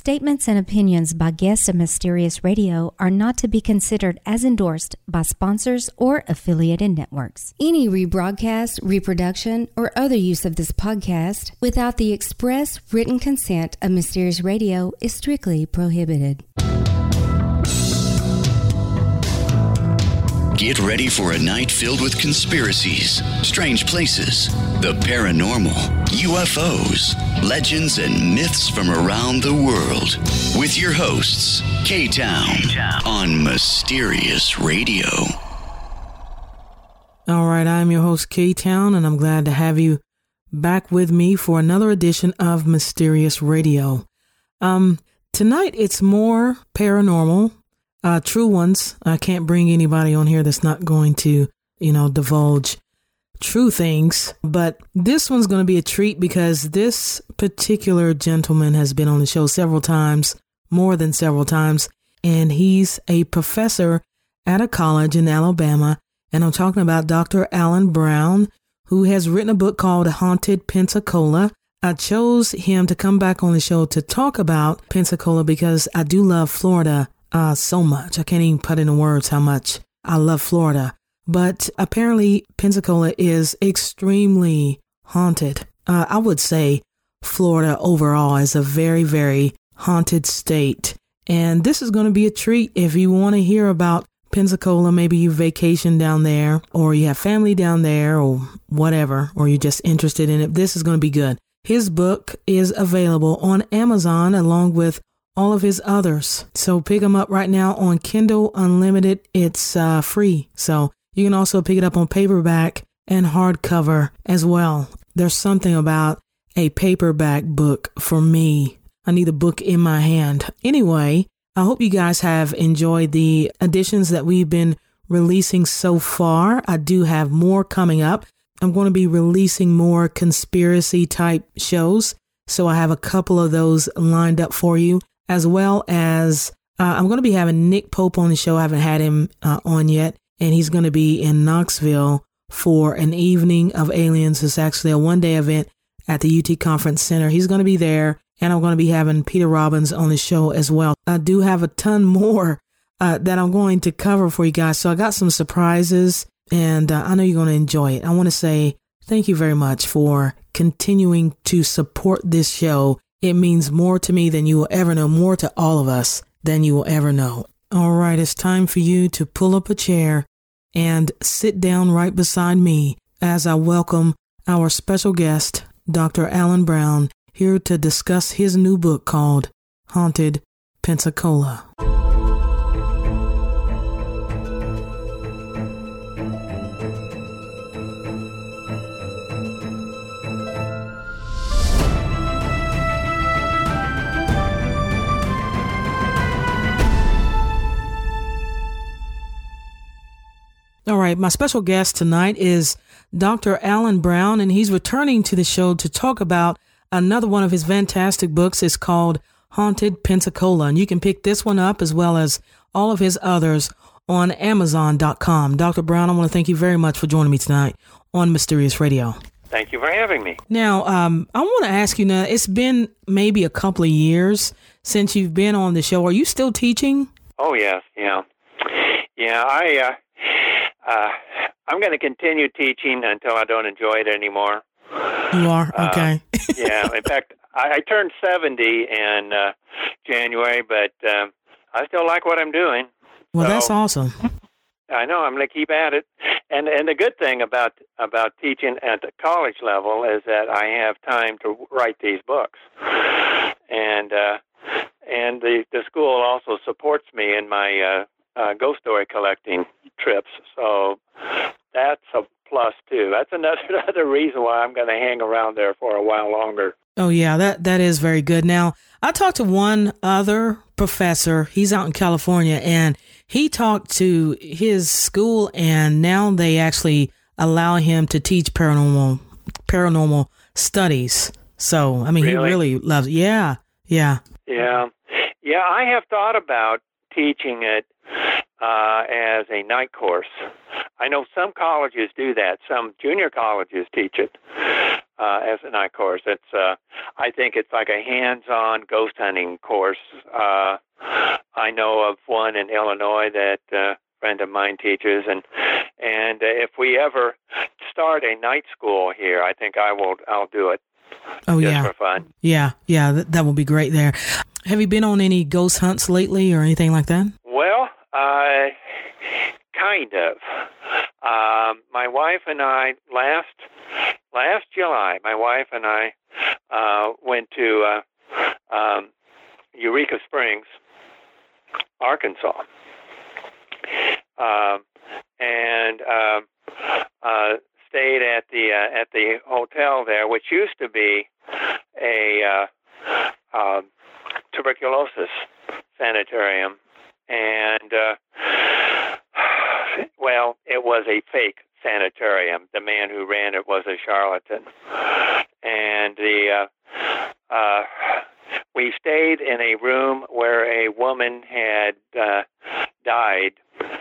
statements and opinions by guests of Mysterious Radio are not to be considered as endorsed by sponsors or affiliated networks. Any rebroadcast, reproduction, or other use of this podcast without the express written consent of Mysterious Radio is strictly prohibited. Get ready for a night filled with conspiracies, strange places, the paranormal, UFOs, legends, and myths from around the world. With your hosts, K-Town, on Mysterious Radio. All right, I'm your host, K-Town, and I'm glad to have you back with me for another edition of Mysterious Radio. Tonight, it's more paranormal. True ones. I can't bring anybody on here that's not going to, divulge true things. But this one's going to be a treat because this particular gentleman has been on the show several times, more than several times. And he's a professor at a college in Alabama. And I'm talking about Dr. Alan Brown, who has written a book called Haunted Pensacola. I chose him to come back on the show to talk about Pensacola because I do love Florida so much. I can't even put into words how much I love Florida. But apparently Pensacola is extremely haunted. I would say Florida overall is a very, very haunted state. And this is going to be a treat if you want to hear about Pensacola. Maybe you vacation down there or you have family down there or whatever, or you're just interested in it. This is going to be good. His book is available on Amazon along with all of his others. So pick them up right now on Kindle Unlimited. It's free. So you can also pick it up on paperback and hardcover as well. There's something about a paperback book for me. I need a book in my hand. Anyway, I hope you guys have enjoyed the editions that we've been releasing so far. I do have more coming up. I'm going to be releasing more conspiracy type shows. So I have a couple of those lined up for you. As well as I'm going to be having Nick Pope on the show. I haven't had him on yet. And he's going to be in Knoxville for an evening of aliens. It's actually a one-day event at the UT Conference Center. He's going to be there. And I'm going to be having Peter Robbins on the show as well. I do have a ton more that I'm going to cover for you guys. So I got some surprises and I know you're going to enjoy it. I want to say thank you very much for continuing to support this show. It means more to me than you will ever know, more to all of us than you will ever know. All right, it's time for you to pull up a chair and sit down right beside me as I welcome our special guest, Dr. Alan Brown, here to discuss his new book called Haunted Pensacola. All right, my special guest tonight is Dr. Alan Brown, and he's returning to the show to talk about another one of his fantastic books. It's called Haunted Pensacola, and you can pick this one up as well as all of his others on Amazon.com. Dr. Brown, I want to thank you very much for joining me tonight on Mysterious Radio. Thank you for having me. Now, I want to ask you now, it's been maybe a couple of years since you've been on the show. Are you still teaching? Oh, yes, yeah. Yeah, I'm going to continue teaching until I don't enjoy it anymore. You are? Okay. Yeah. In fact, I turned 70 in January, but I still like what I'm doing. Well, so, that's awesome. I know. I'm going to keep at it. And the good thing about teaching at the college level is that I have time to write these books. And the school also supports me in my ghost story collecting trips, so that's a plus too. That's another reason why I'm going to hang around there for a while longer. Oh yeah, that is very good. Now, I talked to one other professor. He's out in California, and he talked to his school, and now they actually allow him to teach paranormal studies. So, I mean, really? He really loves it. Yeah. I have thought about teaching it as a night course. I know some colleges do that. Some junior colleges teach it. as a night course. It's I think it's like a hands-on ghost hunting course. I know of one in Illinois that a friend of mine teaches, and if we ever start a night school here, I think I'll do it. Oh, just yeah. for fun. Yeah, that would be great there. Have you been on any ghost hunts lately or anything like that? Well, kind of. My wife and I, last July, my wife and I went to Eureka Springs, Arkansas, and stayed at the hotel there, which used to be a tuberculosis sanitarium, and well, it was a fake sanitarium. The man who ran it was a charlatan, and we stayed in a room where a woman had died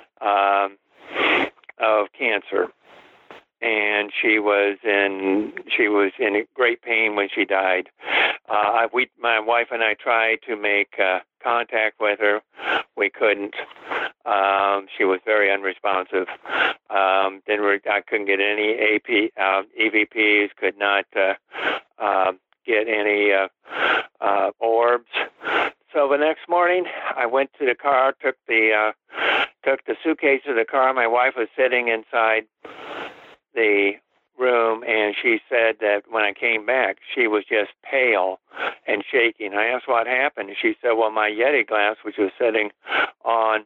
of cancer. And she was in great pain when she died. My wife and I tried to make contact with her. We couldn't. She was very unresponsive. I couldn't get any EVPs. Could not get any orbs. So the next morning, I went to the car, took the suitcase to the car. My wife was sitting inside the room, and she said that when I came back, she was just pale and shaking. I asked what happened, and she said, well, my Yeti glass, which was sitting on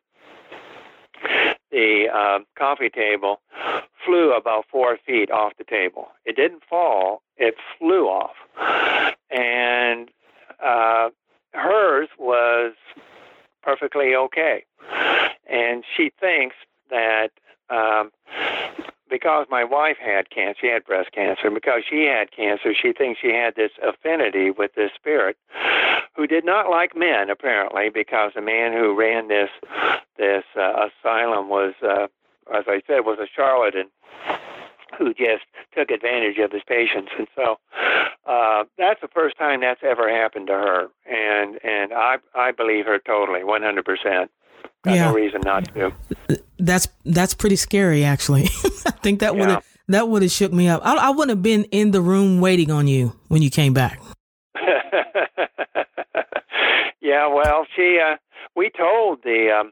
the coffee table, flew about 4 feet off the table. It didn't fall, it flew off. And hers was perfectly okay. And she thinks that because my wife had cancer, she had breast cancer, and because she had cancer, she thinks she had this affinity with this spirit who did not like men, apparently, because the man who ran this asylum was, as I said, was a charlatan who just took advantage of his patients. And so that's the first time that's ever happened to her. And I believe her totally, 100%. Got no reason not to. That's pretty scary, actually. I think that would have shook me up. I wouldn't have been in the room waiting on you when you came back. Yeah, well, we told the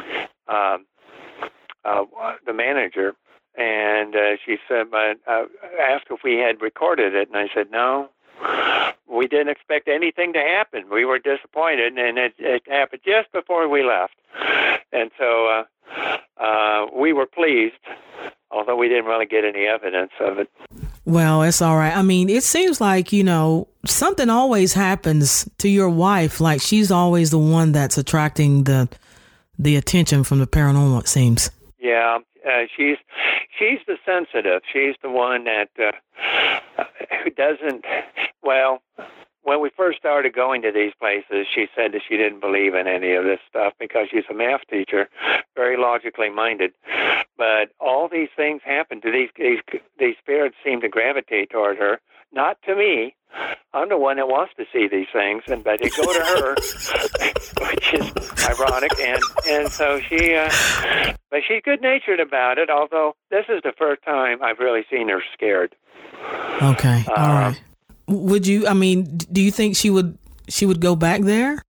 manager, and she said, asked if we had recorded it, and I said no. We didn't expect anything to happen. We were disappointed, and it happened just before we left. And so we were pleased, although we didn't really get any evidence of it. Well, it's all right. I mean, it seems like, something always happens to your wife. Like she's always the one that's attracting the attention from the paranormal, it seems. Yeah, she's the sensitive. She's the one that who doesn't. Well, when we first started going to these places, she said that she didn't believe in any of this stuff because she's a math teacher, very logically minded. But all these things happen to these spirits seem to gravitate toward her, not to me. I'm the one that wants to see these things, but they go to her, which is ironic. And so but she's good-natured about it, although this is the first time I've really seen her scared. Okay, all right. Do you think she would go back there?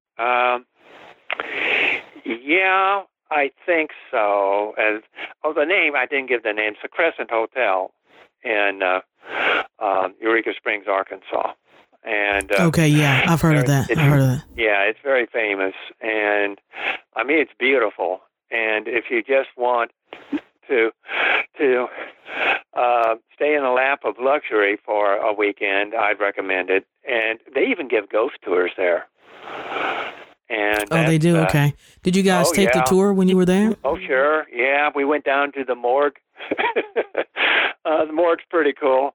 Yeah, I think so. The name, I didn't give the name. It's the Crescent Hotel in Eureka Springs, Arkansas. And okay, yeah, I've heard of that. Yeah, it's very famous, and I mean it's beautiful. And if you just want to stay in the lap of luxury for a weekend, I'd recommend it. And they even give ghost tours there. And they do? Okay. Did you guys take the tour when you were there? Oh, sure. Yeah, we went down to the morgue. The morgue's pretty cool.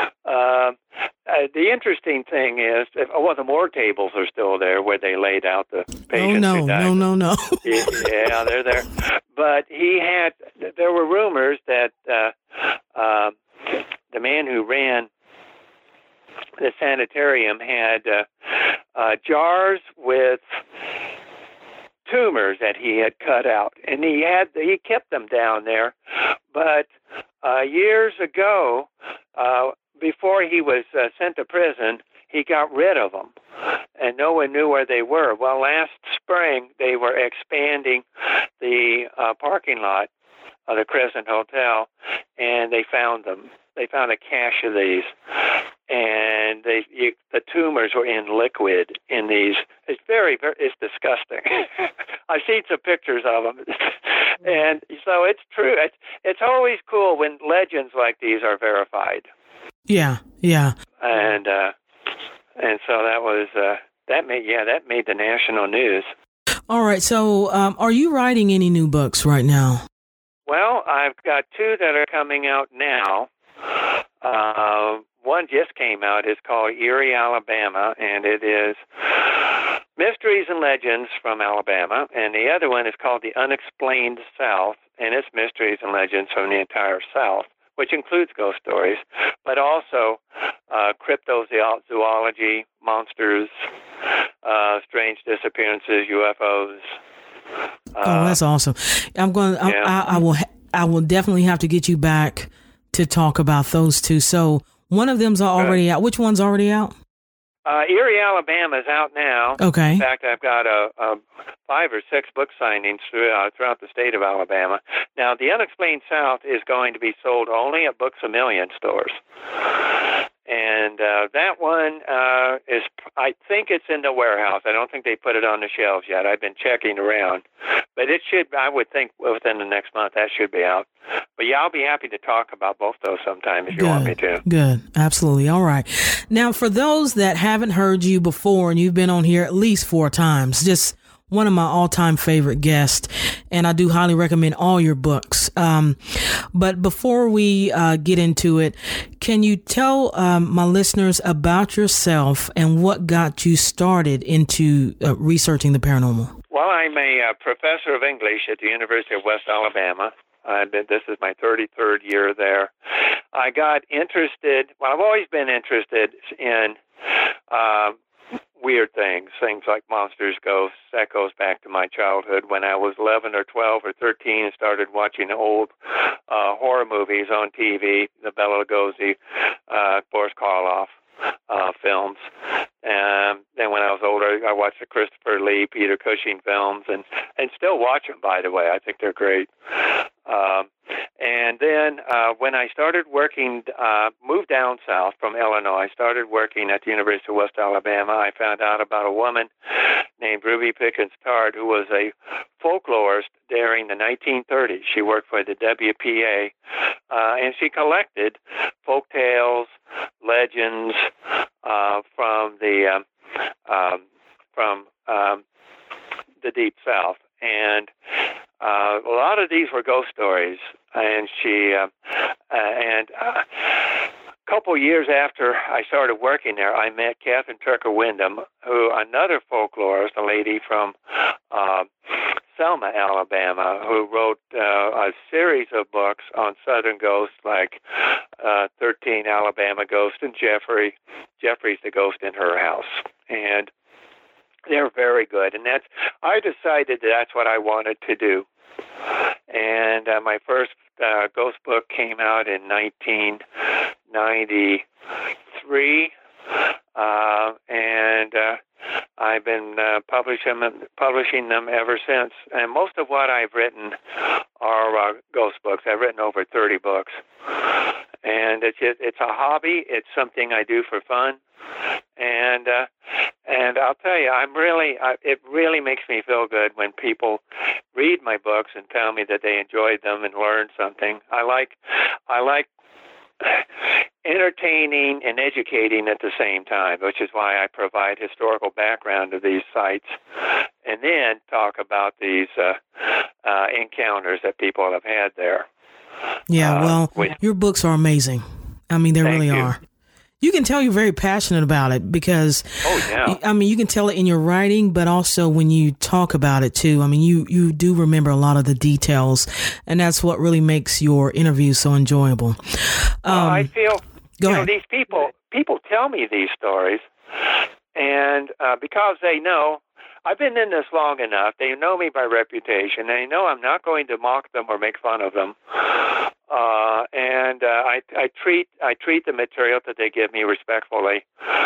The interesting thing is, the morgue tables are still there where they laid out the patients who died. No. Yeah, they're there. But there were rumors that the man who ran the sanitarium had jars with tumors that he had cut out, and he kept them down there. But years ago, before he was sent to prison, he got rid of them, and no one knew where they were. Well, last spring, they were expanding the parking lot of the Crescent Hotel, and they found them. They found a cache of these, and the tumors were in liquid in these. It's it's disgusting. I've seen some pictures of them, and so it's true. It's always cool when legends like these are verified. Yeah. And so that was that made the national news. All right. So, are you writing any new books right now? Well, I've got two that are coming out now. One just came out. It's called Erie, Alabama, and it is mysteries and legends from Alabama. And the other one is called The Unexplained South, and it's mysteries and legends from the entire South, which includes ghost stories, but also cryptozoology, monsters, strange disappearances, UFOs. That's awesome. I will definitely have to get you back to talk about those two. So one of them's already out. Which one's already out? Erie, Alabama is out now. Okay. In fact, I've got 5 or 6 book signings throughout the state of Alabama. Now, The Unexplained South is going to be sold only at Books A Million stores. And that one I think it's in the warehouse. I don't think they put it on the shelves yet. I've been checking around. But I would think within the next month that should be out. But yeah, I'll be happy to talk about both those sometime if you want me to. Good. Absolutely. All right. Now, for those that haven't heard you before, and you've been on here at least 4 times, just one of my all-time favorite guests, and I do highly recommend all your books. But before we get into it, can you tell my listeners about yourself and what got you started into researching the paranormal? Well, I'm a professor of English at the University of West Alabama. This is my 33rd year there. I got interested, I've always been interested in weird things like monsters, ghosts. That goes back to my childhood when I was 11 or 12 or 13 and started watching old horror movies on TV, the Bela Lugosi, Boris Karloff films. And then when I was older, I watched the Christopher Lee, Peter Cushing films, and still watch them, by the way. I think they're great. And then when I started working, moved down south from Illinois, started working at the University of West Alabama, I found out about a woman named Ruby Pickens Tard, who was a folklorist during the 1930s. She worked for the WPA, and she collected folk tales, legends from the Deep South. And a lot of these were ghost stories, and a couple years after I started working there, I met Catherine Tucker Wyndham, another folklorist, a lady from Selma, Alabama, who wrote a series of books on Southern ghosts, like 13 Alabama Ghosts and Jeffrey's the Ghost in Her House, and they're very good, and I decided that's what I wanted to do. And my first ghost book came out in 1993, and I've been publishing them ever since. And most of what I've written are ghost books. I've written over 30 books, and it's a hobby. It's something I do for fun. And I'll tell you, it really makes me feel good when people read my books and tell me that they enjoyed them and learned something. I like entertaining and educating at the same time, which is why I provide historical background of these sites and then talk about these encounters that people have had there. Yeah, your books are amazing. I mean, they really are. You can tell you're very passionate about it because, I mean, you can tell it in your writing, but also when you talk about it too. I mean, you do remember a lot of the details, and that's what really makes your interviews so enjoyable. I feel, these people people tell me these stories, and because they know I've been in this long enough, they know me by reputation. They know I'm not going to mock them or make fun of them. I treat the material that they give me respectfully,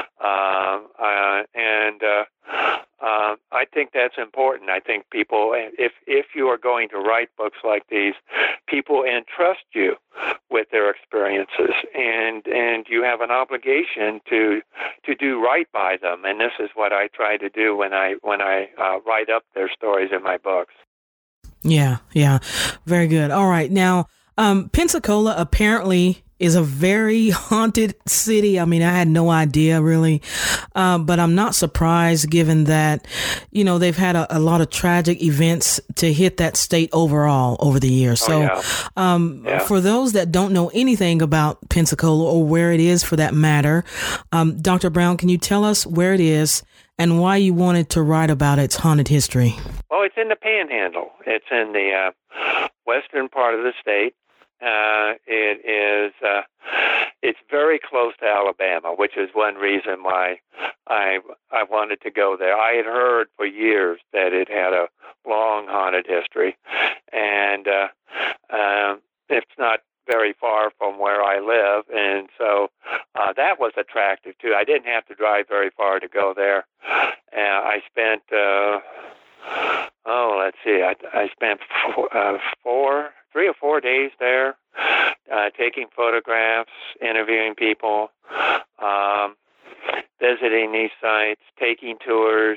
I think that's important. I think people, if you are going to write books like these, people entrust you with their experiences, and you have an obligation to do right by them. And this is what I try to do when I write up their stories in my books. Yeah, very good. All right, now Pensacola apparently is a very haunted city. I mean, I had no idea really, but I'm not surprised given that, they've had a lot of tragic events to hit that state overall over the years. For those that don't know anything about Pensacola or where it is for that matter, Dr. Brown, can you tell us where it is and why you wanted to write about its haunted history? Well, it's in the Panhandle. It's in the western part of the state. It's very close to Alabama, which is one reason why I wanted to go there. I had heard for years that it had a long haunted history, and it's not very far from where I live, and so that was attractive too. I didn't have to drive very far to go there. I spent I spent 3 or 4 days there, taking photographs, interviewing people, visiting these sites, taking tours,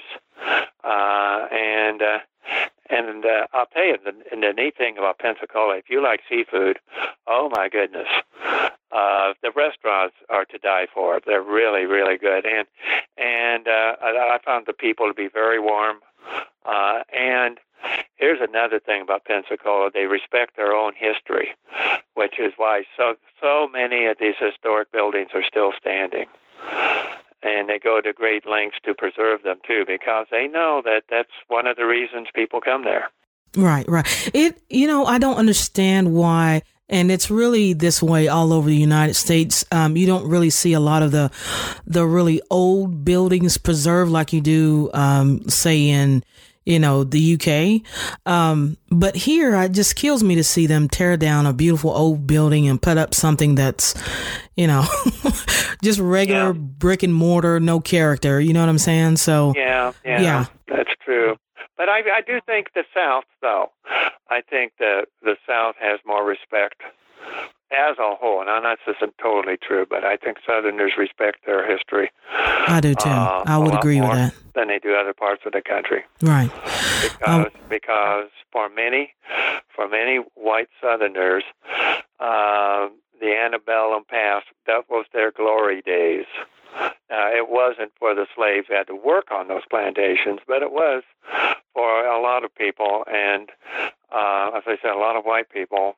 and I'll tell you, the neat thing about Pensacola, if you like seafood, oh my goodness, the restaurants are to die for. They're really, really good, and I found the people to be very warm, and here's another thing about Pensacola. They respect their own history, which is why so many of these historic buildings are still standing. And they go to great lengths to preserve them, too, because they know that that's one of the reasons people come there. Right. I don't understand why. And it's really this way all over the United States. You don't really see a lot of the really old buildings preserved like you do, say, in the UK. But here, it just kills me to see them tear down a beautiful old building and put up something that's, just regular brick and mortar, no character. You know what I'm saying? So yeah, that's true. But I do think the South, though, I think the South has more respect as a whole. Now, that's just totally true, but I think Southerners respect their history. I do too. I would agree with that. Than they do other parts of the country. Right. Because for many white Southerners, the antebellum past, that was their glory days. It wasn't for the slaves who had to work on those plantations, but it was for a lot of people, and as I said, a lot of white people.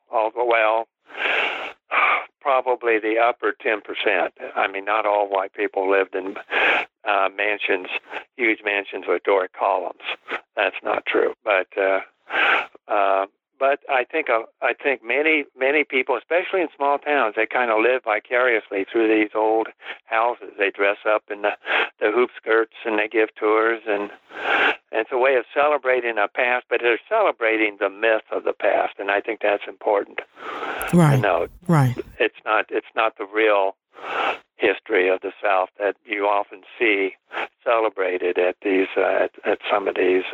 Probably the upper 10%. I mean, not all white people lived in mansions, huge mansions with Doric columns. That's not true. But I think many people, especially in small towns, they kind of live vicariously through these old houses. They dress up in the hoop skirts and they give tours, and it's a way of celebrating a past, but they're celebrating the myth of the past, and I think that's important. Right. To note. Right. It's not the real history of the South that you often see celebrated at these at some of these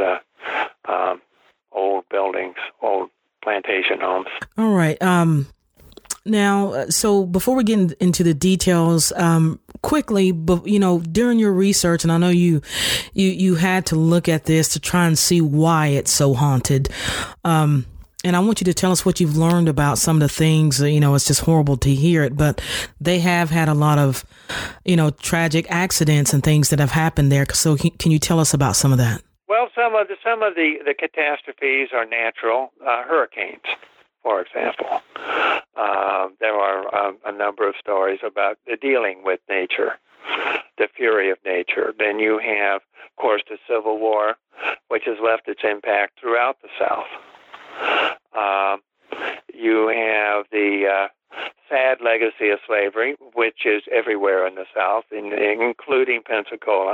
old buildings, old plantation homes. All right. Now, so before we get into the details, quickly, but during your research, and I know you had to look at this to try and see why it's so haunted. And I want you to tell us what you've learned about some of the things. It's just horrible to hear it, but they have had a lot of, tragic accidents and things that have happened there. So can you tell us about some of that? Well, some of the catastrophes are natural. Hurricanes, for example. There are a number of stories about dealing with nature, the fury of nature. Then you have, of course, the Civil War, which has left its impact throughout the South. You have the sad legacy of slavery, which is everywhere in the South, including Pensacola.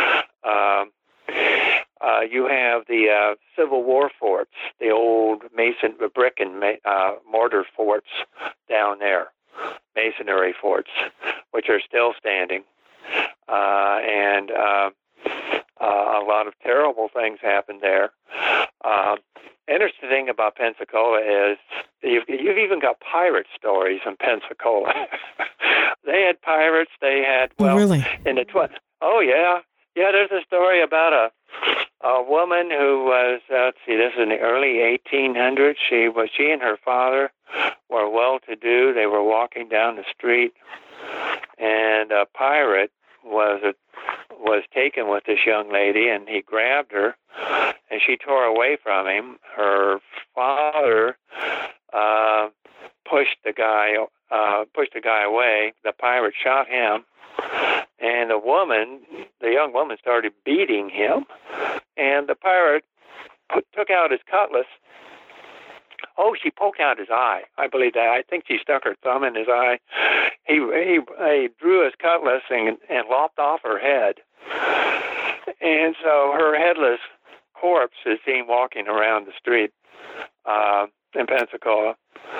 You have the Civil War forts, the old brick and mortar forts down there, masonry forts, which are still standing. And a lot of terrible things happened there. Interesting thing about Pensacola is you've even got pirate stories in Pensacola. They had pirates. They had really in the Oh yeah. There's a story about a woman who was this is in the early 1800s. She and her father were well-to-do. They were walking down the street, and a pirate was taken with this young lady, and he grabbed her, and she tore away from him. Her father pushed the guy away. The pirate shot him, and the young woman started beating him, and the pirate took out his cutlass. Oh, she poked out his eye. I believe that. I think she stuck her thumb in his eye. He drew his cutlass and lopped off her head. And so her headless corpse is seen walking around the street in Pensacola.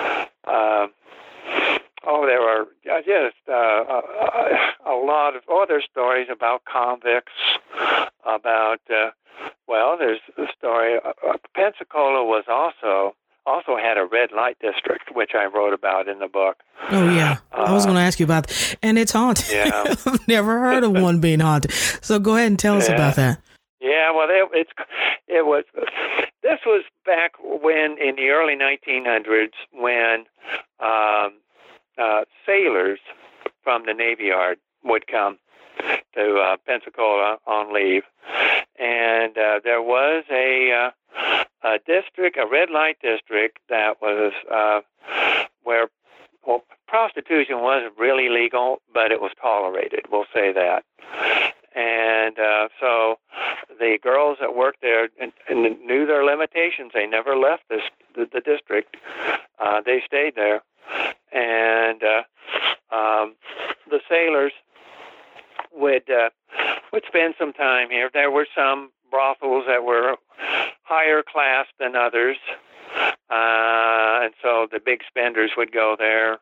There are just a lot of other stories about convicts, about, there's a story. Pensacola was also had a red light district, which I wrote about in the book. Oh, yeah. I was going to ask you about that. And it's haunted. Yeah. I've never heard of one being haunted. So go ahead and tell us about that. Yeah, well, it was. This was back when, in the early 1900s, when sailors from the Navy Yard would come to Pensacola on leave, and there was a district, a red light district, that was where prostitution wasn't really legal, but it was tolerated. We'll say that. And so the girls that worked there and knew their limitations. They never left the district. They stayed there. And the sailors would spend some time here. There were some brothels that were higher class than others, and so the big spenders would go there.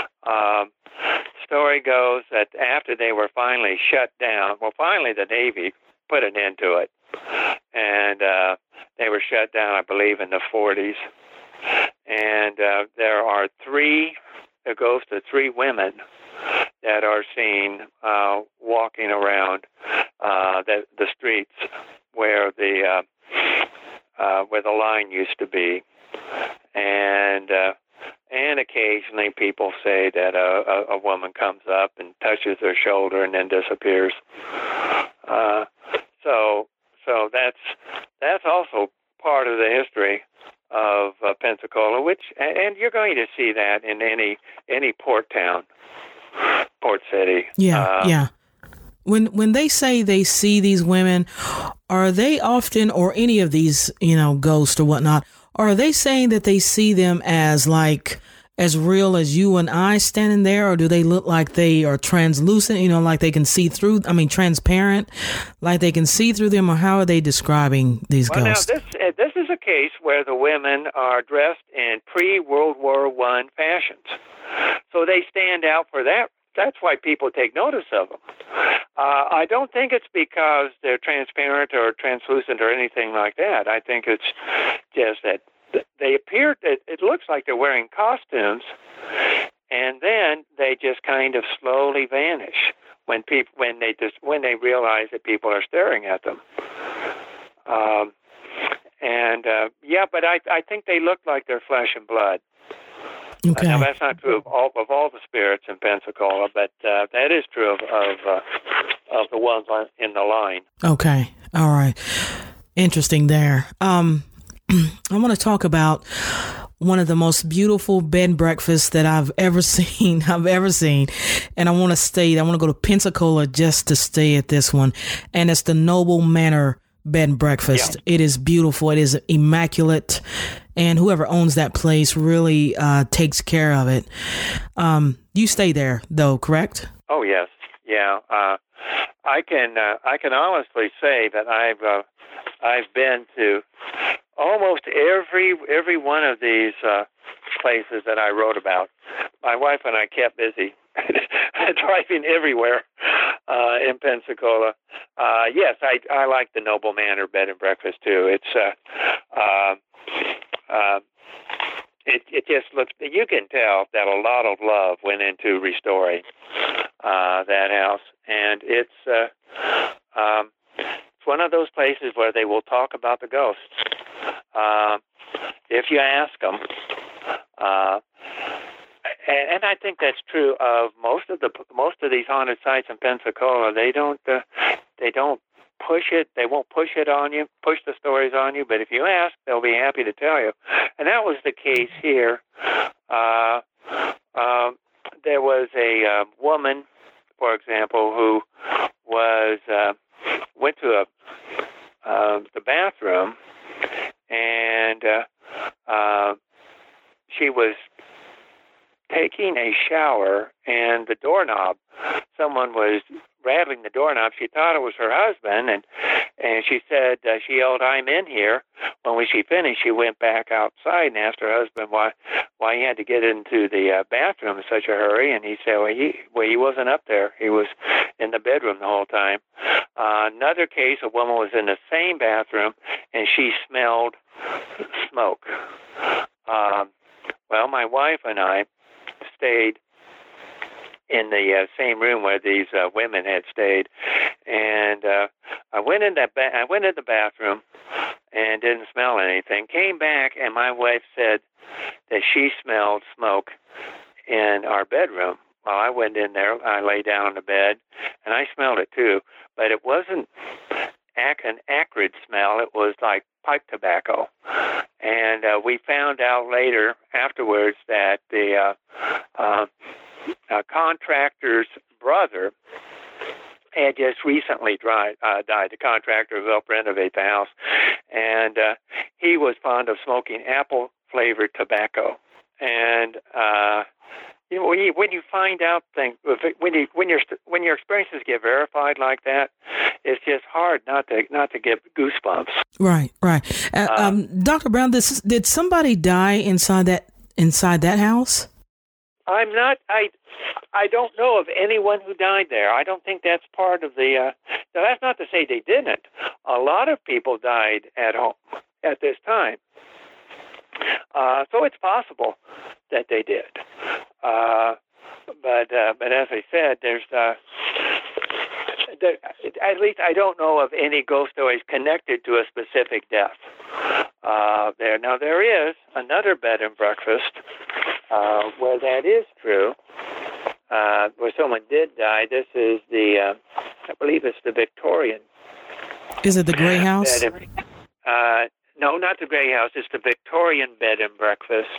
Story goes that after they were finally shut down, finally the Navy put an end to it, and they were shut down, I believe, in the 40s. And there are it goes to 3 women that are seen walking around the streets where the line used to be, and occasionally people say that a woman comes up and touches their shoulder and then disappears. So that's also part of the history of Pensacola, and you're going to see that in any port town, port city. Yeah. When they say they see these women, are they often, or any of these, ghosts or whatnot, are they saying that they see them as real as you and I standing there, or do they look like they are translucent, like they can see through, transparent, like they can see through them, or how are they describing these ghosts? Now, this is a case where the women are dressed in pre-World War I fashions. So they stand out for that. That's why people take notice of them. I don't think it's because they're transparent or translucent or anything like that. I think it's just that they appear, it looks like they're wearing costumes, and then they just kind of slowly vanish when they realize that people are staring at them. But I think they look like they're flesh and blood. Okay. Now, that's not true of all the spirits in Pensacola, but that is true of the ones in the line. Okay. All right. Interesting there. I want to talk about one of the most beautiful bed and breakfasts that I've ever seen. And I want to go to Pensacola just to stay at this one. And it's the Noble Manor bed and breakfast. Yeah. It is beautiful. It is immaculate. and whoever owns that place really takes care of it. You stay there, though, correct? Oh, yes. Yeah. I can honestly say that I've been to almost every one of these places that I wrote about. My wife and I kept busy driving everywhere in Pensacola. Yes, I like the Noble Manor Bed and Breakfast too. It just looks. You can tell that a lot of love went into restoring that house, and it's one of those places where they will talk about the ghosts if you ask them. And I think that's true of most of these haunted sites in Pensacola. They don't push it. They won't push it on you, push the stories on you. But if you ask, they'll be happy to tell you. And that was the case here. There was a woman, for example, who went to the bathroom, and she was taking a shower, and the doorknob, someone was rattling the doorknob. She thought it was her husband, and she said, she yelled, "I'm in here." When she finished, she went back outside and asked her husband why he had to get into the bathroom in such a hurry, and he said, well, he wasn't up there. He was in the bedroom the whole time. Another case, a woman was in the same bathroom, and she smelled smoke. Well, my wife and I stayed in the same room where these women had stayed, and I went in the bathroom and didn't smell anything. Came back, and my wife said that she smelled smoke in our bedroom. Well, I went in there. I lay down on the bed, and I smelled it too, but it wasn't an acrid smell. It was like pipe tobacco. And we found out later, afterwards, that the contractor's brother had just recently died. The contractor who helped renovate the house, and he was fond of smoking apple-flavored tobacco. And when you find out things, when your experiences get verified like that, it's just hard not to get goosebumps. Right. Dr. Brown, did somebody die inside that house? I'm not. I don't know of anyone who died there. I don't think that's part of the. Now, that's not to say they didn't. A lot of people died at home at this time, so it's possible that they did. But as I said, there's at least I don't know of any ghost stories connected to a specific death. There. Now, there is another bed and breakfast where that is true, where someone did die. This is I believe it's the Victorian. Is it the Gray House? No, not the Gray House. It's the Victorian bed and breakfast.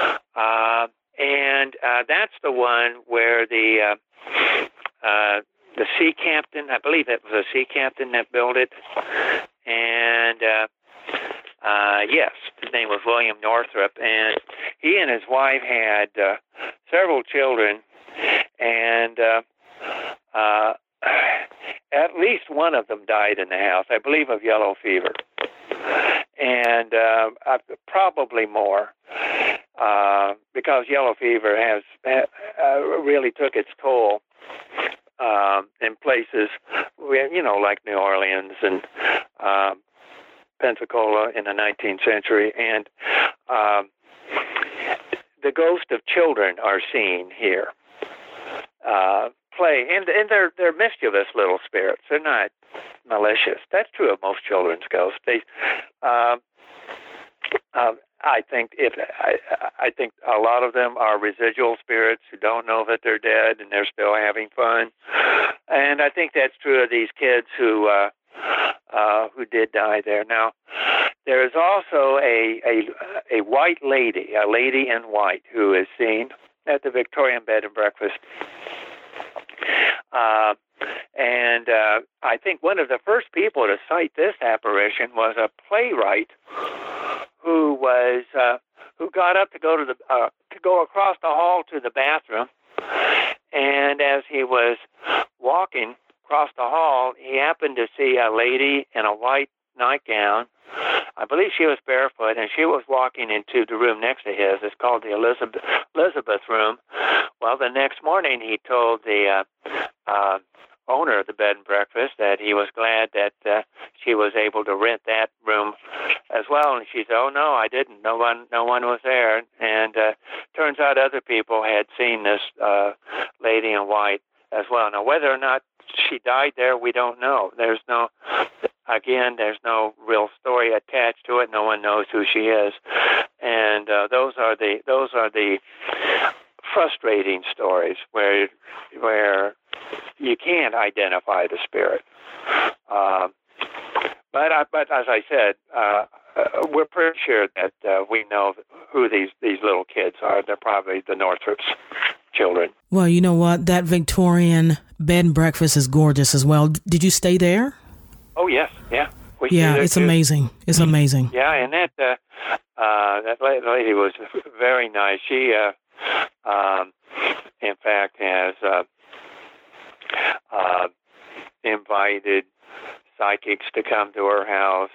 And that's the one where the sea captain, I believe it was a sea captain that built it. And yes, his name was William Northrop, and he and his wife had several children, and at least one of them died in the house, I believe of yellow fever, and probably more, because yellow fever has really took its toll in places, like New Orleans and Pensacola in the 19th century, and the ghost of children are seen here play, and they're mischievous little spirits. They're not malicious. That's true of most children's ghosts. They, I think I think a lot of them are residual spirits who don't know that they're dead and they're still having fun, and I think that's true of these kids who did die there. Now, there is also a white lady, a lady in white, who is seen at the Victorian bed and breakfast. And I think one of the first people to cite this apparition was a playwright who was who got up to go across the hall to the bathroom, and as he was walking across the hall, he happened to see a lady in a white nightgown. I believe she was barefoot, and she was walking into the room next to his. It's called the Elizabeth room. Well, the next morning, he told the owner of the bed and breakfast that he was glad that she was able to rent that room as well. And she said, "Oh no, I didn't. No one was there." And turns out other people had seen this lady in white as well. Now, whether or not she died there, we don't know. There's no real story attached to it. No one knows who she is, and those are the frustrating stories where you can't identify the spirit. But as I said, we're pretty sure that we know who these little kids are. They're probably the Northrop's children. Well, you know what? That Victorian bed and breakfast is gorgeous as well. Did you stay there? Oh, yes. Yeah. It's amazing. It's amazing. Yeah, and that lady was very nice. She, in fact, has invited psychics to come to her house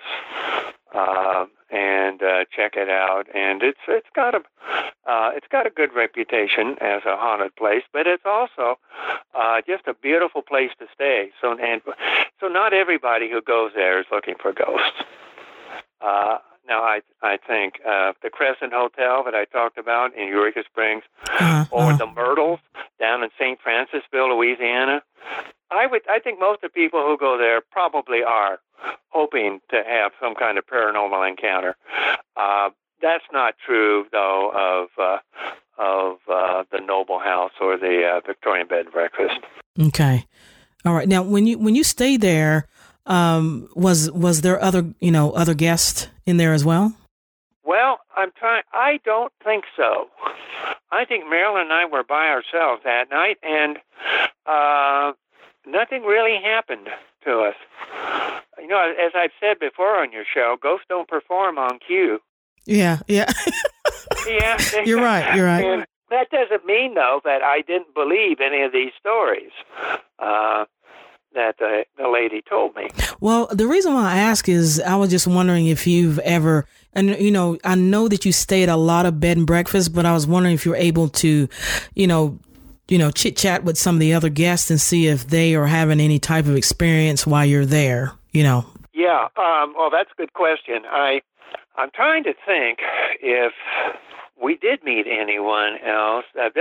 and check it out, and it's got a good reputation as a haunted place, but it's also just a beautiful place to stay. So not everybody who goes there is looking for ghosts. Now, I think the Crescent Hotel that I talked about in Eureka Springs, or the Myrtles down in St. Francisville, Louisiana, I think most of the people who go there probably are hoping to have some kind of paranormal encounter. That's not true, though, of the Noble House or the Victorian Bed and Breakfast. Okay, all right. Now, when you stayed there, was there other guests in there as well? Well, I don't think so. I think Marilyn and I were by ourselves that night, and nothing really happened to us. You know, as I've said before on your show, ghosts don't perform on cue. Yeah. Yeah. You're right. And that doesn't mean, though, that I didn't believe any of these stories that the lady told me. Well, the reason why I ask is I was just wondering if you've ever, and I know that you stay at a lot of bed and breakfast, but I was wondering if you're able to, chit chat with some of the other guests and see if they are having any type of experience while you're there. Yeah. Well, that's a good question. I'm trying to think if we did meet anyone else. I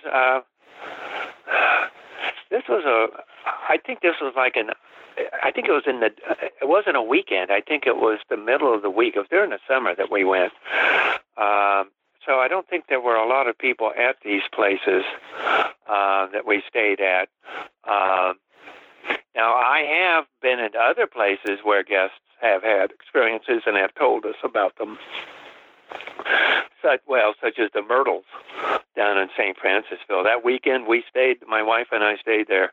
think this was it wasn't a weekend. I think it was the middle of the week. It was during the summer that we went. So I don't think there were a lot of people at these places that we stayed at. Now, I have been at other places where guests have had experiences and have told us about them, such as the Myrtles down in St. Francisville. That weekend my wife and I stayed there.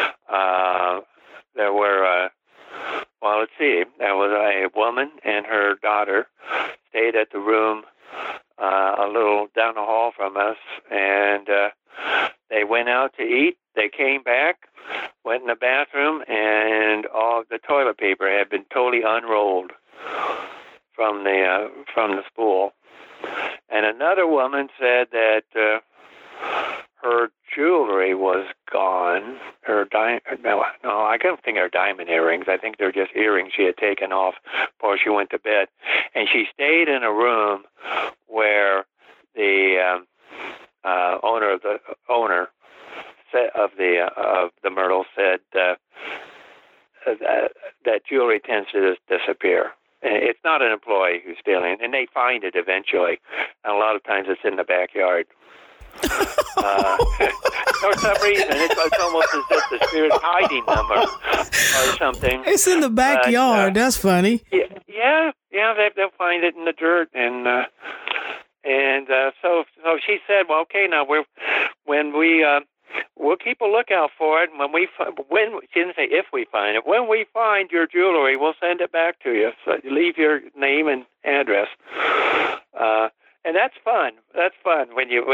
There were, there was a woman and her daughter stayed at the room a little down the hall from us, and they went out to eat. They came back, went in the bathroom, and all the toilet paper had been totally unrolled from the spool. And another woman said that her jewelry was gone. I don't think her diamond earrings. I think they're just earrings she had taken off before she went to bed. And she stayed in a room where the owner of the Myrtle said that jewelry tends to disappear. It's not an employee who's stealing, and they find it eventually. And a lot of times it's in the backyard. For some reason, it's almost as if the spirit's hiding them or something. It's in the backyard. That's funny. Yeah. They'll find it in the dirt, and so she said, "Well, okay, now we'll keep a lookout for it. When she didn't say if we find it. When we find your jewelry, we'll send it back to you. So leave your name and address." that's fun. That's fun when you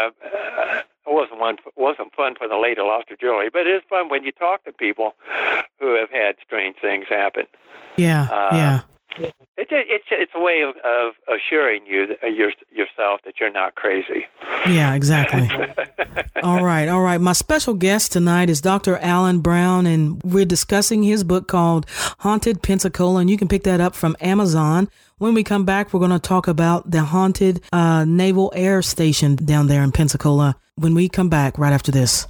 it wasn't fun for the lady lost her jewelry, but it is fun when you talk to people who have had strange things happen. Yeah. It's a way of assuring yourself that you're not crazy. Yeah, exactly. All right. My special guest tonight is Dr. Alan Brown, and we're discussing his book called Haunted Pensacola, and you can pick that up from Amazon. When we come back, we're going to talk about the haunted Naval Air Station down there in Pensacola when we come back right after this.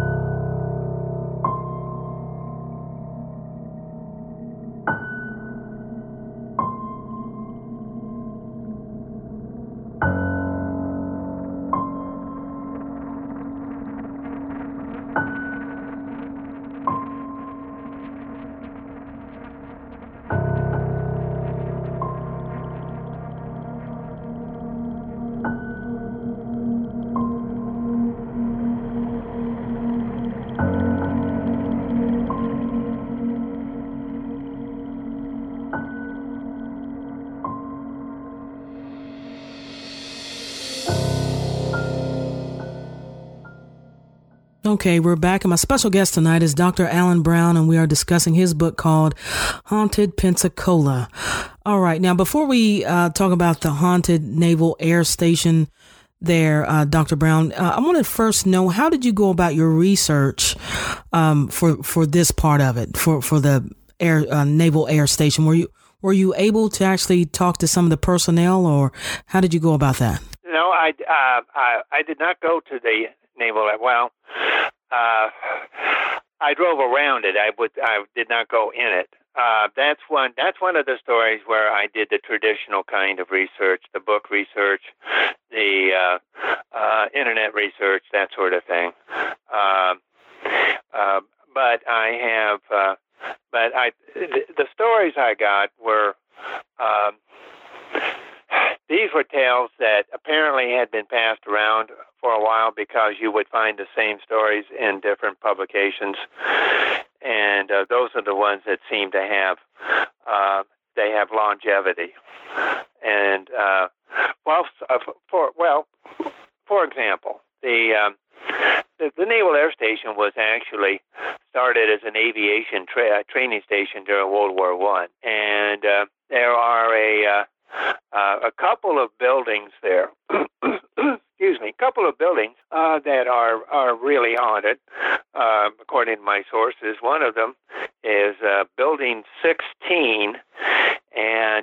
Okay, we're back, and my special guest tonight is Dr. Alan Brown, and we are discussing his book called Haunted Pensacola. All right, now before we talk about the haunted Naval Air Station there, Dr. Brown, I want to first know, how did you go about your research for this part of it, for the Naval Air Station? Were you able to actually talk to some of the personnel, or how did you go about that? No, I did not go to the Naval. Well, I drove around it. I did not go in it. That's one of the stories where I did the traditional kind of research, the book research, the internet research, that sort of thing. But the stories I got were. These were tales that apparently had been passed around for a while, because you would find the same stories in different publications, and those are the ones that seem to have they have longevity. And for example, the Naval Air Station was actually started as an aviation training station during World War I, and there are a couple of buildings there. Excuse me, a couple of buildings that are really haunted, according to my sources. One of them is Building 16, and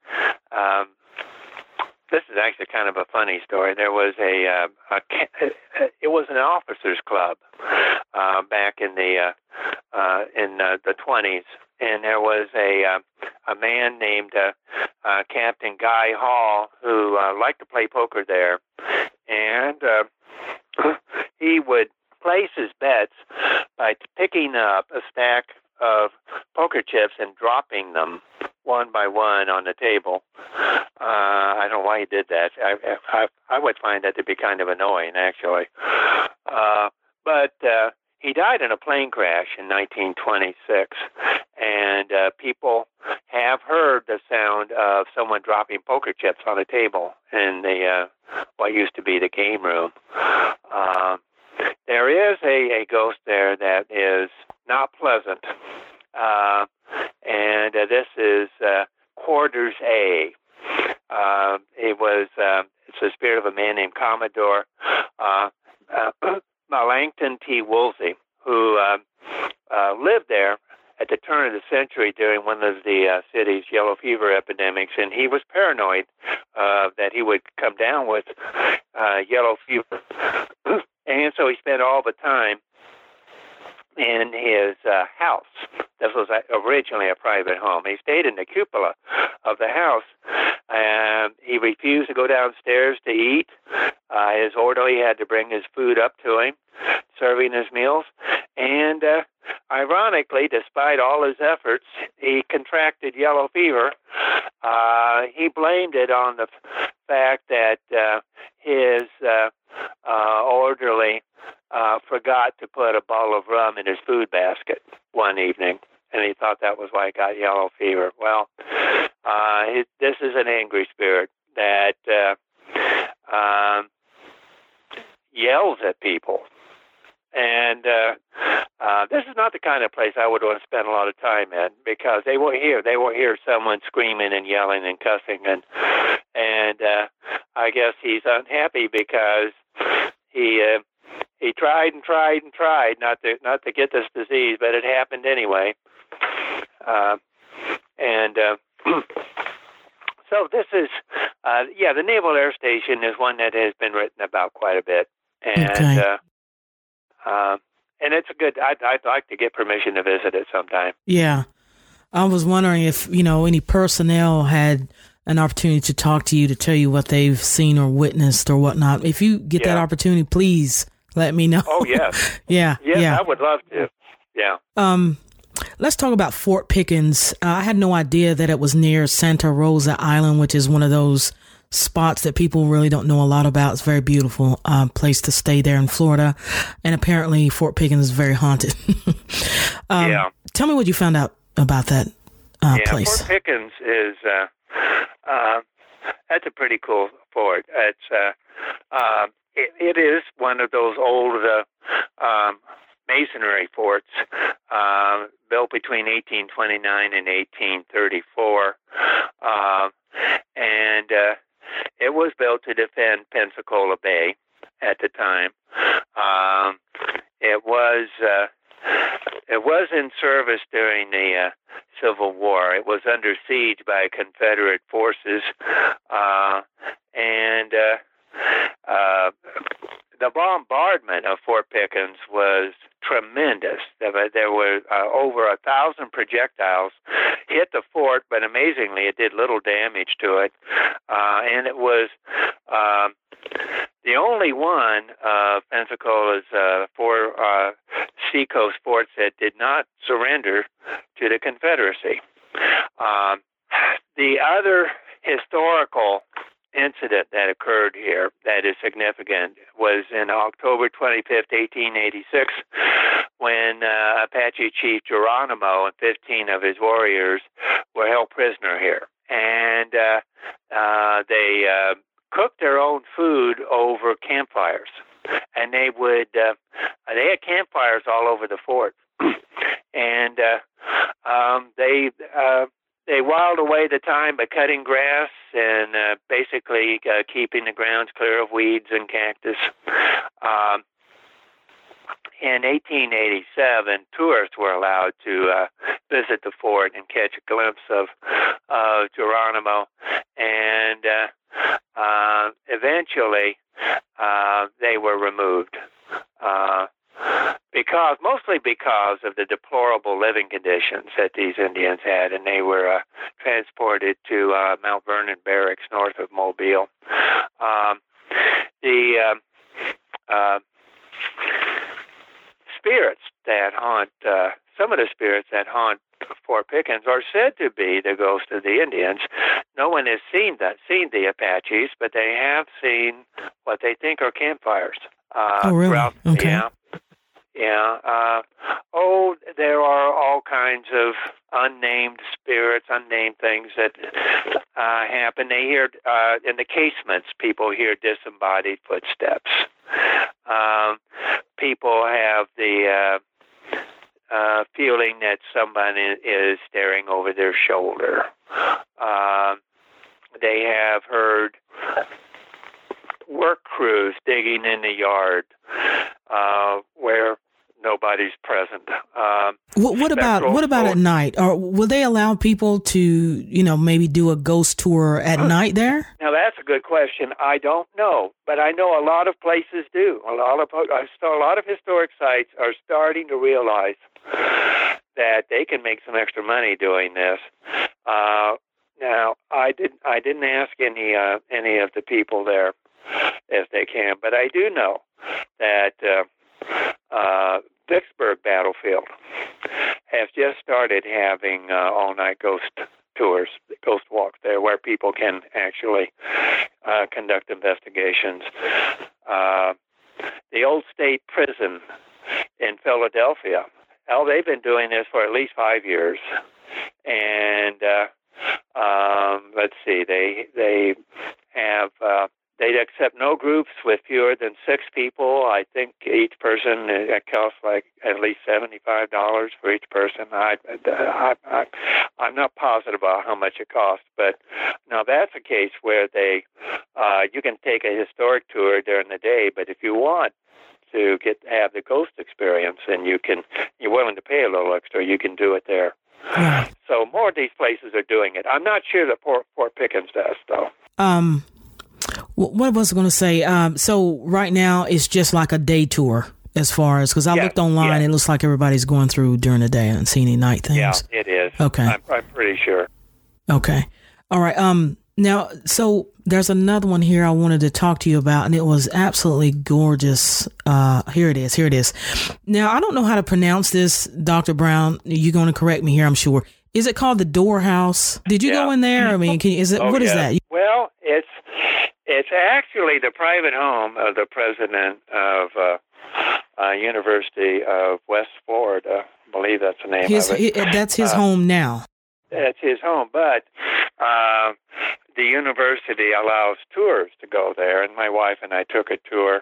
this is actually kind of a funny story. There was it was an officers' club back in the 20s, and there was a man named Captain Guy Hall who liked to play poker there, and he would place his bets by picking up a stack of poker chips and dropping them one by one on the table. I don't know why he did that. I would find that to be kind of annoying, actually. But he died in a plane crash in 1926, and people have heard the sound of someone dropping poker chips on a table in the what used to be the game room. There is a ghost there that is not pleasant, and this is Quarters A. It's the spirit of a man named Commodore Langton T. Woolsey, who lived there at the turn of the century during one of the city's yellow fever epidemics, and he was paranoid that he would come down with yellow fever. And so he spent all the time in his house. This was originally a private home. He stayed in the cupola of the house, and he refused to go downstairs to eat. His orderly had to bring his food up to him, serving his meals. And ironically, despite all his efforts, he contracted yellow fever. He blamed it on the fact that his orderly forgot to put a bottle of rum in his food basket one evening, and he thought that was why he got yellow fever. Well, this is an angry spirit that not the kind of place I would want to spend a lot of time in, because they won't hear someone screaming and yelling and cussing, and I guess he's unhappy because he tried and tried and tried not to get this disease, but it happened anyway. So this is, the Naval Air Station is one that has been written about quite a bit, and okay. And it's a good. I'd like to get permission to visit it sometime. Yeah, I was wondering if any personnel had an opportunity to talk to you to tell you what they've seen or witnessed or whatnot. If you get that opportunity, please let me know. Oh yes, yeah, I would love to. Yeah. Let's talk about Fort Pickens. I had no idea that it was near Santa Rosa Island, which is one of those spots that people really don't know a lot about. It's a very beautiful place to stay there in Florida. And apparently Fort Pickens is very haunted. Tell me what you found out about that place. Fort Pickens is, that's a pretty cool fort. It's, it is one of those old masonry forts built between 1829 and 1834. And it was built to defend Pensacola Bay at the time. It was in service during the Civil War. It was under siege by Confederate forces, and the bombardment of Fort Pickens was tremendous. There were over 1,000 projectiles hit the fort, but amazingly, it did little damage to it. And it was the only one of Pensacola's four seacoast forts that did not surrender to the Confederacy. The other historical incident that occurred here that is significant was in October 25th, 1886, when Apache Chief Geronimo and 15 of his warriors were held prisoner here. And they cooked their own food over campfires. And they had campfires all over the fort. And they whiled away the time by cutting grass and basically keeping the grounds clear of weeds and cactus. In 1887, tourists were allowed to visit the fort and catch a glimpse of Geronimo. And eventually, they were removed. Mostly because of the deplorable living conditions that these Indians had, and they were transported to Mount Vernon Barracks north of Mobile. The spirits that haunt, some of the spirits that haunt Fort Pickens are said to be the ghosts of the Indians. No one has seen the Apaches, but they have seen what they think are campfires. Oh, really? Okay. Yeah. There are all kinds of unnamed spirits, unnamed things that happen. They hear in the casements. People hear disembodied footsteps. People have the feeling that someone is staring over their shoulder. They have heard work crews digging in the yard where nobody's present. What about at night? Or will they allow people to, maybe do a ghost tour at night there? Now that's a good question. I don't know, but I know a lot of places do. A lot of historic sites are starting to realize that they can make some extra money doing this. Now I didn't ask any of the people there if they can, but I do know that Vicksburg Battlefield has just started having all-night ghost tours, ghost walks there, where people can actually conduct investigations. The old state prison in Philadelphia, they've been doing this for at least 5 years. And let's see, they have They'd accept no groups with fewer than 6 people. I think each person, it costs like at least $75 for each person. I'm not positive about how much it costs, but now that's a case where you can take a historic tour during the day, but if you want to have the ghost experience, and you're willing to pay a little extra, you can do it there. Right. So more of these places are doing it. I'm not sure that Fort Pickens does, though. What was I going to say? So right now it's just like a day tour, as far as, because I looked online, it looks like everybody's going through during the day. I haven't seen any night things. Yeah, it is. Okay. I'm pretty sure. Okay. All right. Now, so there's another one here I wanted to talk to you about, and it was absolutely gorgeous. Here it is. Now, I don't know how to pronounce this, Dr. Brown. You're going to correct me here, I'm sure. Is it called the Door House? Did you go in there? I mean, is that? Well, it's actually the private home of the president of University of West Florida. I believe that's the name of it. That's his home now. That's his home, but the university allows tours to go there, and my wife and I took a tour.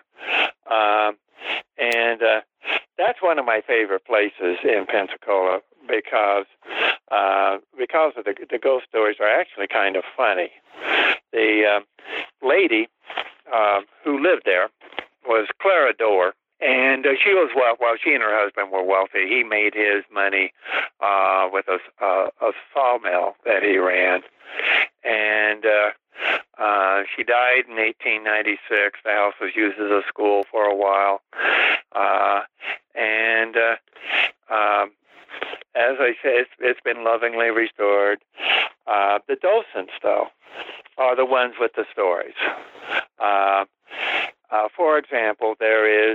And that's one of my favorite places in Pensacola because of the ghost stories are actually kind of funny. The lady who lived there was Clara Dorr, and she and her husband were wealthy. He made his money with a sawmill that he ran, and she died in 1896. The house was used as a school for a while, and as I say, it's been lovingly restored. The docents, though, are the ones with the stories. For example, there is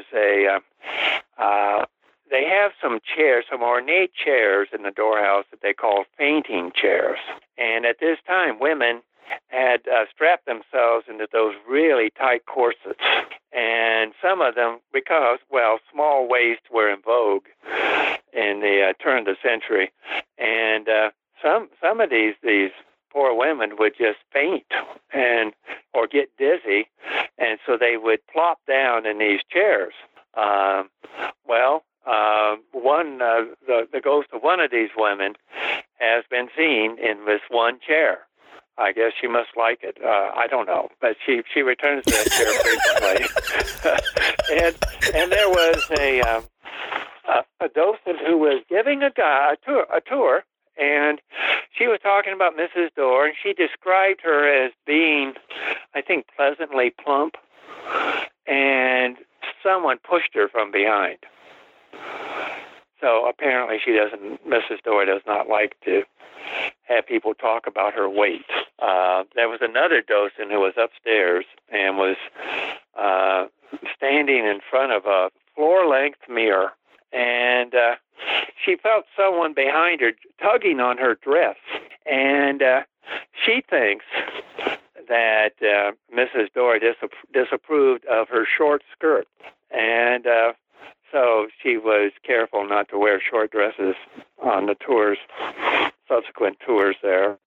they have some chairs, some ornate chairs in the Dorr House that they call fainting chairs. And at this time, women had strapped themselves into those really tight corsets. And some of them, because, small waists were in vogue in the turn of the century. And some of these poor women would just faint or get dizzy, and so they would plop down in these chairs. The ghost of one of these women has been seen in this one chair. I guess she must like it. I don't know, but she returns to that chair frequently. and there was a docent who was giving a tour. And she was talking about Mrs. Dorr, and she described her as being, I think, pleasantly plump, and someone pushed her from behind. So apparently Mrs. Dorr does not like to have people talk about her weight. There was another docent who was upstairs and was standing in front of a floor-length mirror, and she felt someone behind her tugging on her dress, and she thinks that Mrs. Dorr disapproved of her short skirt, and so she was careful not to wear short dresses on the subsequent tours there.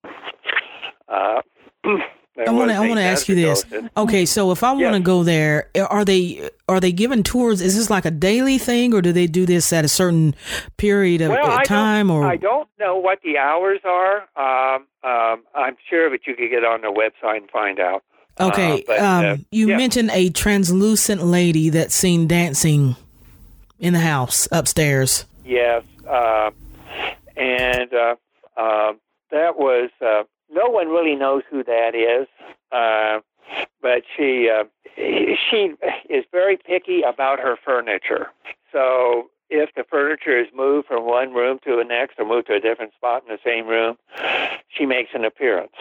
I want to ask you this. Okay, so if I want to go there, are they giving tours? Is this like a daily thing, or do they do this at a certain period of time? I don't know what the hours are. I'm sure that you could get on their website and find out. Okay, you mentioned a translucent lady that's seen dancing in the house upstairs. Yes, and that was. No one really knows who that is, but she is very picky about her furniture. So if the furniture is moved from one room to the next or moved to a different spot in the same room, she makes an appearance.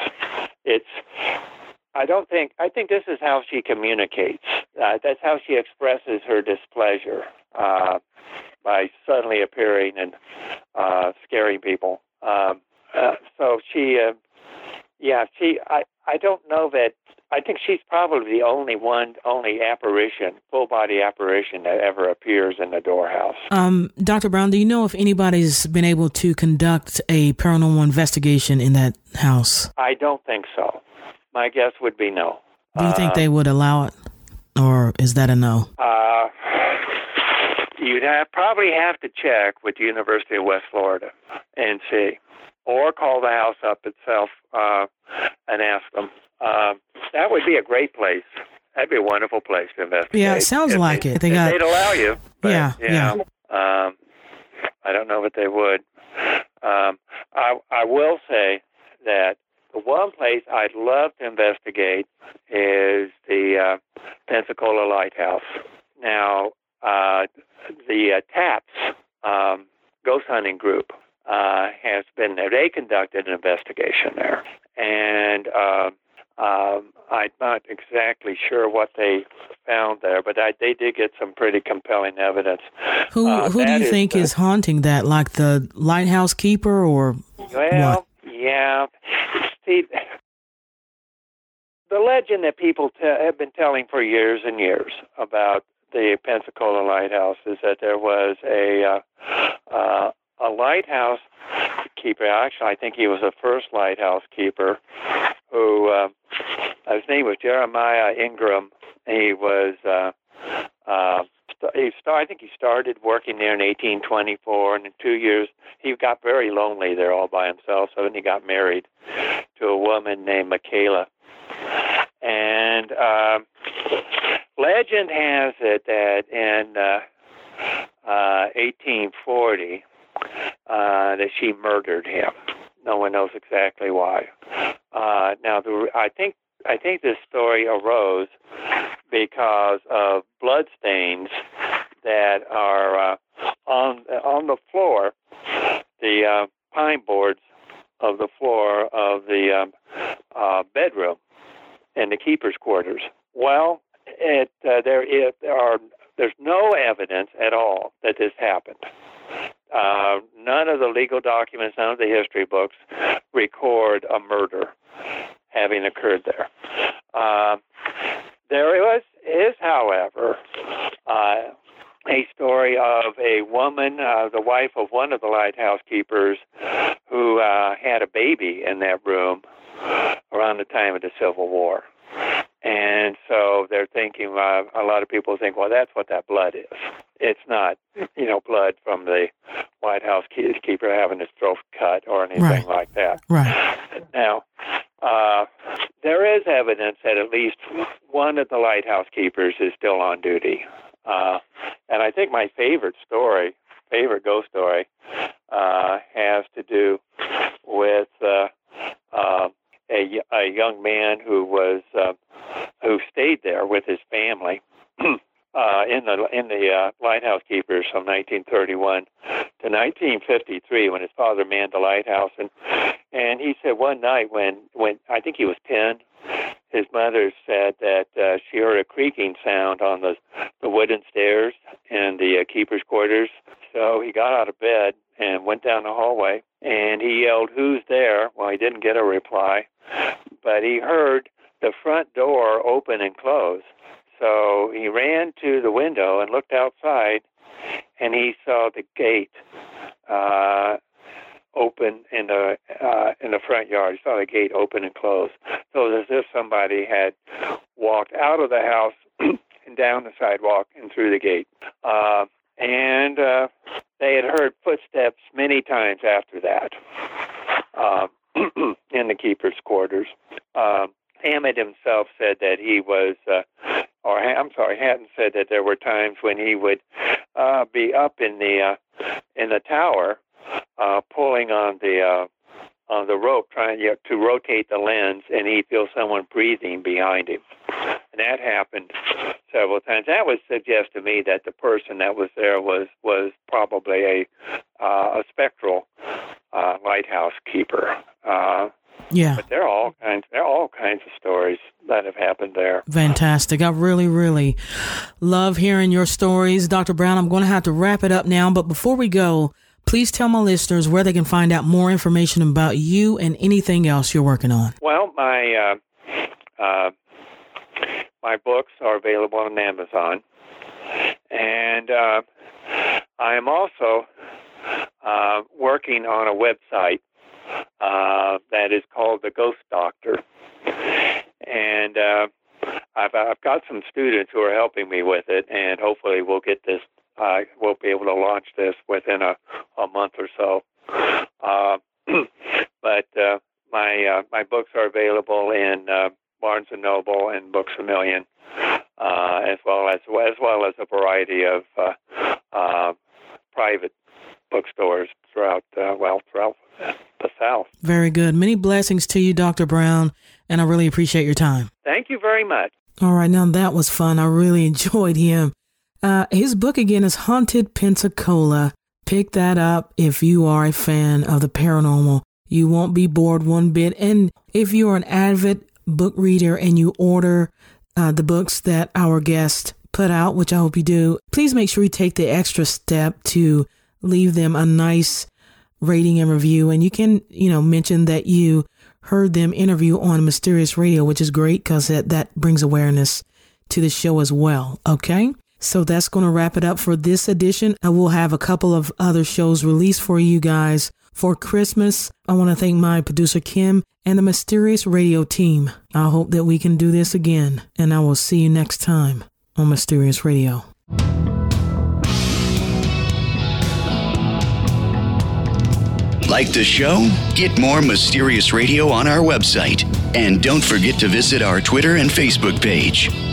I think this is how she communicates. That's how she expresses her displeasure, by suddenly appearing and scaring people. So she... I don't know that. I think she's probably the only apparition, full-body apparition that ever appears in the Dorr House. Dr. Brown, do you know if anybody's been able to conduct a paranormal investigation in that house? I don't think so. My guess would be no. Do you think they would allow it, or is that a no? You'd probably have to check with the University of West Florida and see, or call the house up itself and ask them. That would be a great place. That'd be a wonderful place to investigate. Yeah, it sounds like it. They'd allow you. But, yeah. I don't know what they would. I will say that the one place I'd love to investigate is the Pensacola Lighthouse. Now, the TAPS ghost hunting group has been there. They conducted an investigation there, and I'm not exactly sure what they found there, but they did get some pretty compelling evidence. Who do you think is haunting that? Like the lighthouse keeper, or what? Yeah. See, the legend that people have been telling for years and years about the Pensacola Lighthouse is that there was a lighthouse keeper. Actually, I think he was the first lighthouse keeper who, his name was Jeremiah Ingram. He was, I think he started working there in 1824, and in 2 years he got very lonely there all by himself. So then he got married to a woman named Michaela. And legend has it that in 1840 that she murdered him. No one knows exactly why. Now, I think this story arose because of blood stains that are on the floor, the pine boards of the floor of the bedroom in the keeper's quarters. Well, there's no evidence at all that this happened. None of the legal documents, none of the history books record a murder having occurred there. There is, however, a story of a woman, the wife of one of the lighthouse keepers, who had a baby in that room around the time of the Civil War. And so they're thinking, a lot of people think, well, that's what that blood is. It's not, blood from the White House keeper having his throat cut or anything like that. Right. Now, there is evidence that at least one of the lighthouse keepers is still on duty. And I think my favorite ghost story, has to do with a young man who stayed there with his family in the lighthouse keepers from 1931 to 1953 when his father manned the lighthouse, and he said one night when I think he was 10, his mother said that she heard a creaking sound on the wooden stairs in the keeper's quarters. So he got out of bed and went down the hallway, and he yelled, "Who's there?" Well, he didn't get a reply, but he heard the front door open and close. So he ran to the window and looked outside, and he saw the gate open in the front yard. He saw the gate open and close. So it was as if somebody had walked out of the house and down the sidewalk and through the gate. And they had heard footsteps many times after that in the keeper's quarters. Hammond himself said that he was, Hatton said that there were times when he would be up in the tower, pulling on the rope, trying to rotate the lens, and he'd feel someone breathing behind him. And that happened several times. That would suggest to me that the person that was there was probably a spectral lighthouse keeper. Yeah. But there are all kinds of stories that have happened there. Fantastic. I really, really love hearing your stories. Dr. Brown, I'm going to have to wrap it up now, but before we go, please tell my listeners where they can find out more information about you and anything else you're working on. Well, my books are available on Amazon, and I am also working on a website that is called The Ghost Doctor, and I've got some students who are helping me with it, and hopefully we'll get this. We'll be able to launch this within a month or so. But my books are available in Barnes and Noble and Books A Million, as well as a variety of private bookstores throughout the South. Very good. Many blessings to you, Dr. Brown, and I really appreciate your time. Thank you very much. All right, now that was fun. I really enjoyed him. His book again is Haunted Pensacola. Pick that up if you are a fan of the paranormal. You won't be bored one bit. And if you're an avid book reader and you order the books that our guest put out, which I hope you do, please make sure you take the extra step to leave them a nice rating and review. And you can, mention that you heard them interview on Mysterious Radio, which is great because that brings awareness to the show as well. Okay. So that's going to wrap it up for this edition. I will have a couple of other shows released for you guys for Christmas. I want to thank my producer, Kim, and the Mysterious Radio team. I hope that we can do this again, and I will see you next time on Mysterious Radio. Like the show? Get more Mysterious Radio on our website. And don't forget to visit our Twitter and Facebook page.